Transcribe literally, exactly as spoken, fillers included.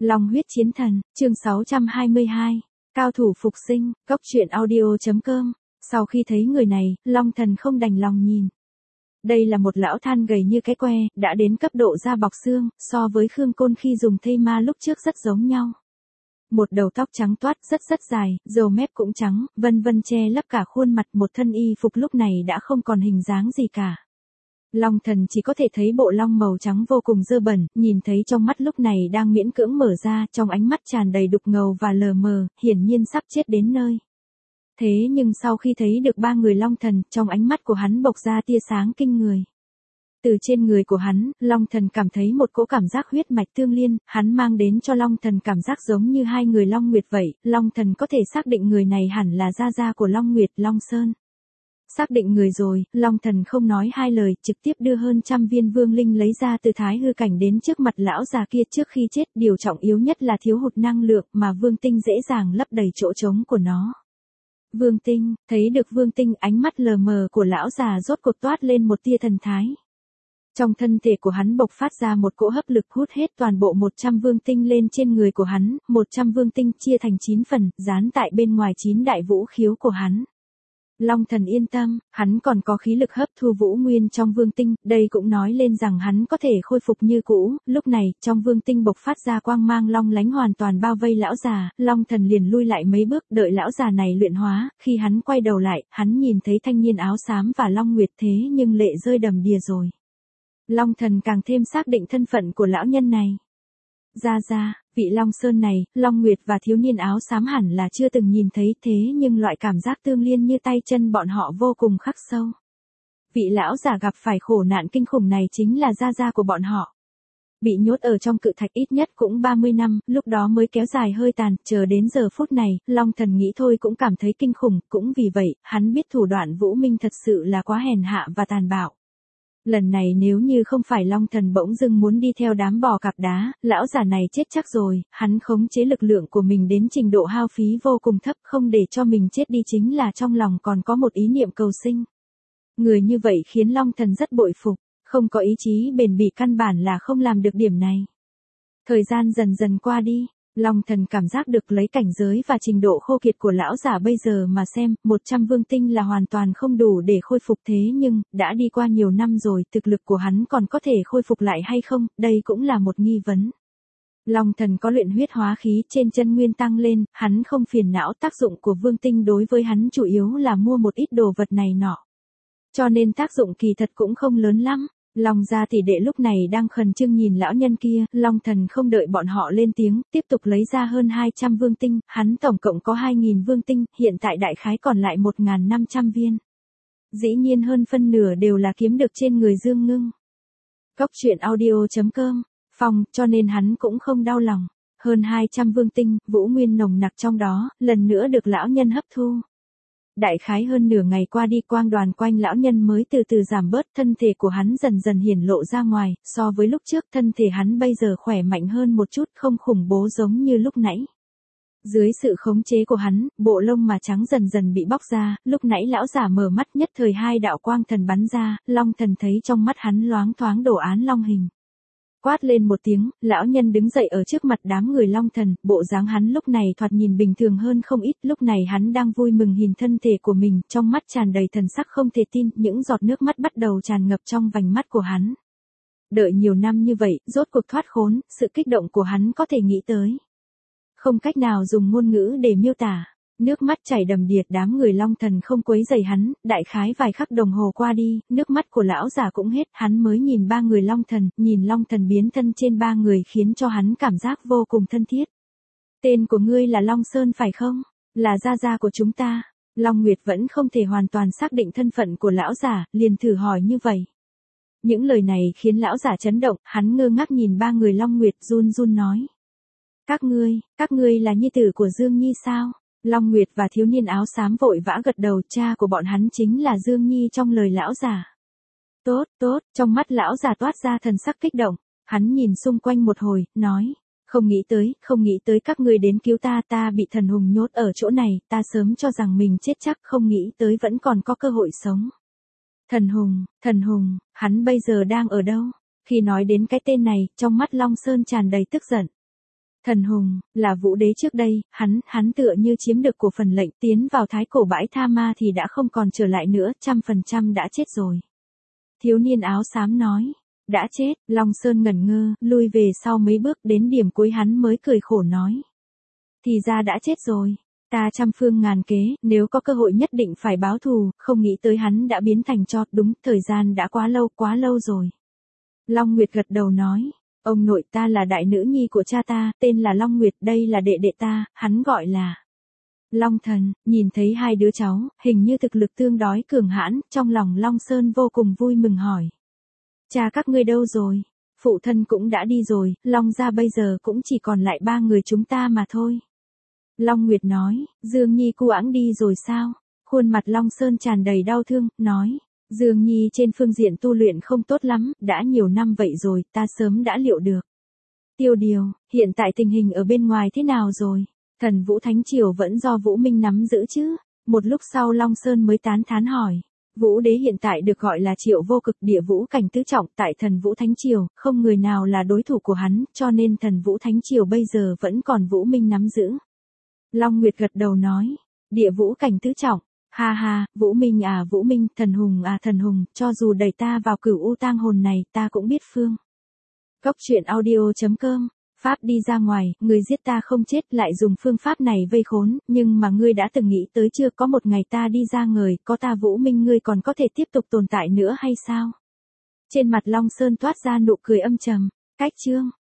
Long huyết chiến thần, chương sáu trăm hai mươi hai, cao thủ phục sinh, góc truyện audio.com. Sau khi thấy người này, Long thần không đành lòng nhìn. Đây là một lão than gầy như cái que, đã đến cấp độ da bọc xương, so với Khương Côn khi dùng thây ma lúc trước rất giống nhau. Một đầu tóc trắng toát rất rất dài, râu mép cũng trắng, vân vân che lấp cả khuôn mặt, một thân y phục lúc này đã không còn hình dáng gì cả. Long thần chỉ có thể thấy bộ long màu trắng vô cùng dơ bẩn, nhìn thấy trong mắt lúc này đang miễn cưỡng mở ra, trong ánh mắt tràn đầy đục ngầu và lờ mờ, hiển nhiên sắp chết đến nơi. Thế nhưng sau khi thấy được ba người long thần, trong ánh mắt của hắn bộc ra tia sáng kinh người. Từ trên người của hắn, long thần cảm thấy một cỗ cảm giác huyết mạch tương liên, hắn mang đến cho long thần cảm giác giống như hai người Long Nguyệt vậy, long thần có thể xác định người này hẳn là gia gia của Long Nguyệt, Long Sơn. Xác định người rồi, long thần không nói hai lời, trực tiếp đưa hơn trăm viên vương linh lấy ra từ thái hư cảnh đến trước mặt lão già kia. Trước khi chết, điều trọng yếu nhất là thiếu hụt năng lượng, mà vương tinh dễ dàng lấp đầy chỗ trống của nó. Vương tinh, thấy được vương tinh, ánh mắt lờ mờ của lão già rốt cuộc toát lên một tia thần thái. Trong thân thể của hắn bộc phát ra một cỗ hấp lực hút hết toàn bộ một trăm vương tinh lên trên người của hắn, một trăm vương tinh chia thành chín phần, dán tại bên ngoài chín đại vũ khiếu của hắn. Long thần yên tâm, hắn còn có khí lực hấp thu vũ nguyên trong vương tinh, đây cũng nói lên rằng hắn có thể khôi phục như cũ. Lúc này, trong vương tinh bộc phát ra quang mang long lánh hoàn toàn bao vây lão già, long thần liền lui lại mấy bước, đợi lão già này luyện hóa. Khi hắn quay đầu lại, hắn nhìn thấy thanh niên áo xám và Long Nguyệt, thế nhưng lệ rơi đầm đìa rồi. Long thần càng thêm xác định thân phận của lão nhân này. Ra ra, vị Long Sơn này, Long Nguyệt và thiếu niên áo xám hẳn là chưa từng nhìn thấy, thế nhưng loại cảm giác tương liên như tay chân bọn họ vô cùng khắc sâu. Vị lão già gặp phải khổ nạn kinh khủng này chính là gia gia của bọn họ. Bị nhốt ở trong cự thạch ít nhất cũng ba mươi năm, lúc đó mới kéo dài hơi tàn, chờ đến giờ phút này, Long thần nghĩ thôi cũng cảm thấy kinh khủng, cũng vì vậy, hắn biết thủ đoạn Vũ Minh thật sự là quá hèn hạ và tàn bạo. Lần này nếu như không phải long thần bỗng dưng muốn đi theo đám bò cạp đá, lão già này chết chắc rồi. Hắn khống chế lực lượng của mình đến trình độ hao phí vô cùng thấp, không để cho mình chết đi chính là trong lòng còn có một ý niệm cầu sinh. Người như vậy khiến long thần rất bội phục, không có ý chí bền bỉ căn bản là không làm được điểm này. Thời gian dần dần qua đi, long thần cảm giác được lấy cảnh giới và trình độ khô kiệt của lão già bây giờ mà xem, một trăm vương tinh là hoàn toàn không đủ để khôi phục, thế nhưng, đã đi qua nhiều năm rồi, thực lực của hắn còn có thể khôi phục lại hay không, đây cũng là một nghi vấn. Long thần có luyện huyết hóa khí trên chân nguyên tăng lên, hắn không phiền não tác dụng của vương tinh đối với hắn chủ yếu là mua một ít đồ vật này nọ. Cho nên tác dụng kỳ thật cũng không lớn lắm. Long gia tỷ đệ lúc này đang khẩn trương nhìn lão nhân kia, long thần không đợi bọn họ lên tiếng, tiếp tục lấy ra hơn hai trăm vương tinh, hắn tổng cộng có hai nghìn vương tinh, hiện tại đại khái còn lại một nghìn năm trăm viên. Dĩ nhiên hơn phân nửa đều là kiếm được trên người Dương Ngưng. Góc truyện audio.com, phòng, cho nên hắn cũng không đau lòng. Hơn hai trăm vương tinh, vũ nguyên nồng nặc trong đó, lần nữa được lão nhân hấp thu. Đại khái hơn nửa ngày qua đi, quang đoàn quanh lão nhân mới từ từ giảm bớt, thân thể của hắn dần dần hiển lộ ra ngoài, so với lúc trước thân thể hắn bây giờ khỏe mạnh hơn một chút, không khủng bố giống như lúc nãy. Dưới sự khống chế của hắn, bộ lông mà trắng dần dần bị bóc ra, lúc nãy lão giả mở mắt nhất thời hai đạo quang thần bắn ra, long thần thấy trong mắt hắn loáng thoáng đồ án long hình. Quát lên một tiếng, lão nhân đứng dậy ở trước mặt đám người long thần, bộ dáng hắn lúc này thoạt nhìn bình thường hơn không ít, lúc này hắn đang vui mừng nhìn thân thể của mình, trong mắt tràn đầy thần sắc không thể tin, những giọt nước mắt bắt đầu tràn ngập trong vành mắt của hắn. Đợi nhiều năm như vậy, rốt cuộc thoát khốn, sự kích động của hắn có thể nghĩ tới. Không cách nào dùng ngôn ngữ để miêu tả. Nước mắt chảy đầm đìa, đám người long thần không quấy rầy hắn, đại khái vài khắc đồng hồ qua đi, nước mắt của lão già cũng hết, hắn mới nhìn ba người long thần, nhìn long thần biến thân trên ba người khiến cho hắn cảm giác vô cùng thân thiết. Tên của ngươi là Long Sơn phải không? Là gia gia của chúng ta. Long Nguyệt vẫn không thể hoàn toàn xác định thân phận của lão già, liền thử hỏi như vậy. Những lời này khiến lão già chấn động, hắn ngơ ngác nhìn ba người Long Nguyệt, run run nói. Các ngươi, các ngươi là nhi tử của Dương Nhi sao? Long Nguyệt và thiếu niên áo xám vội vã gật đầu, cha của bọn hắn chính là Dương Nhi trong lời lão già. Tốt, tốt, trong mắt lão già toát ra thần sắc kích động, hắn nhìn xung quanh một hồi, nói, không nghĩ tới, không nghĩ tới các ngươi đến cứu ta, ta bị thần hùng nhốt ở chỗ này, ta sớm cho rằng mình chết chắc, không nghĩ tới vẫn còn có cơ hội sống. Thần hùng, thần hùng, hắn bây giờ đang ở đâu? Khi nói đến cái tên này, trong mắt Long Sơn tràn đầy tức giận. Thần Hùng, là Vũ Đế trước đây, hắn, hắn tựa như chiếm được của phần lệnh tiến vào thái cổ bãi tha ma thì đã không còn trở lại nữa, trăm phần trăm đã chết rồi. Thiếu niên áo xám nói, đã chết, Long Sơn ngẩn ngơ, lui về sau mấy bước đến điểm cuối hắn mới cười khổ nói. Thì ra đã chết rồi, ta trăm phương ngàn kế, nếu có cơ hội nhất định phải báo thù, không nghĩ tới hắn đã biến thành tro, đúng, thời gian đã quá lâu, quá lâu rồi. Long Nguyệt gật đầu nói. Ông nội ta là đại nữ nhi của cha ta, tên là Long Nguyệt, đây là đệ đệ ta, hắn gọi là Long Thần. Nhìn thấy hai đứa cháu, hình như thực lực tương đối cường hãn, trong lòng Long Sơn vô cùng vui mừng hỏi. Cha các ngươi đâu rồi? Phụ thân cũng đã đi rồi, Long gia bây giờ cũng chỉ còn lại ba người chúng ta mà thôi. Long Nguyệt nói, Dương Nhi cu ẵng đi rồi sao? Khuôn mặt Long Sơn tràn đầy đau thương, nói. Dương Nhi trên phương diện tu luyện không tốt lắm, đã nhiều năm vậy rồi, ta sớm đã liệu được. Tiêu Điều, hiện tại tình hình ở bên ngoài thế nào rồi? Thần Vũ Thánh Triều vẫn do Vũ Minh nắm giữ chứ? Một lúc sau Long Sơn mới tán thán hỏi. Vũ Đế hiện tại được gọi là Triệu Vô Cực, địa vũ cảnh tứ trọng tại Thần Vũ Thánh Triều, không người nào là đối thủ của hắn, cho nên Thần Vũ Thánh Triều bây giờ vẫn còn Vũ Minh nắm giữ. Long Nguyệt gật đầu nói, địa vũ cảnh tứ trọng. Ha ha, Vũ Minh à Vũ Minh, Thần Hùng à Thần Hùng, cho dù đẩy ta vào cửu u tang hồn này, ta cũng biết phương. Góc truyện audio chấm com, Pháp đi ra ngoài, người giết ta không chết lại dùng phương pháp này vây khốn, nhưng mà ngươi đã từng nghĩ tới chưa, có một ngày ta đi ra người, có ta Vũ Minh ngươi còn có thể tiếp tục tồn tại nữa hay sao? Trên mặt Long Sơn toát ra nụ cười âm trầm, cách chương.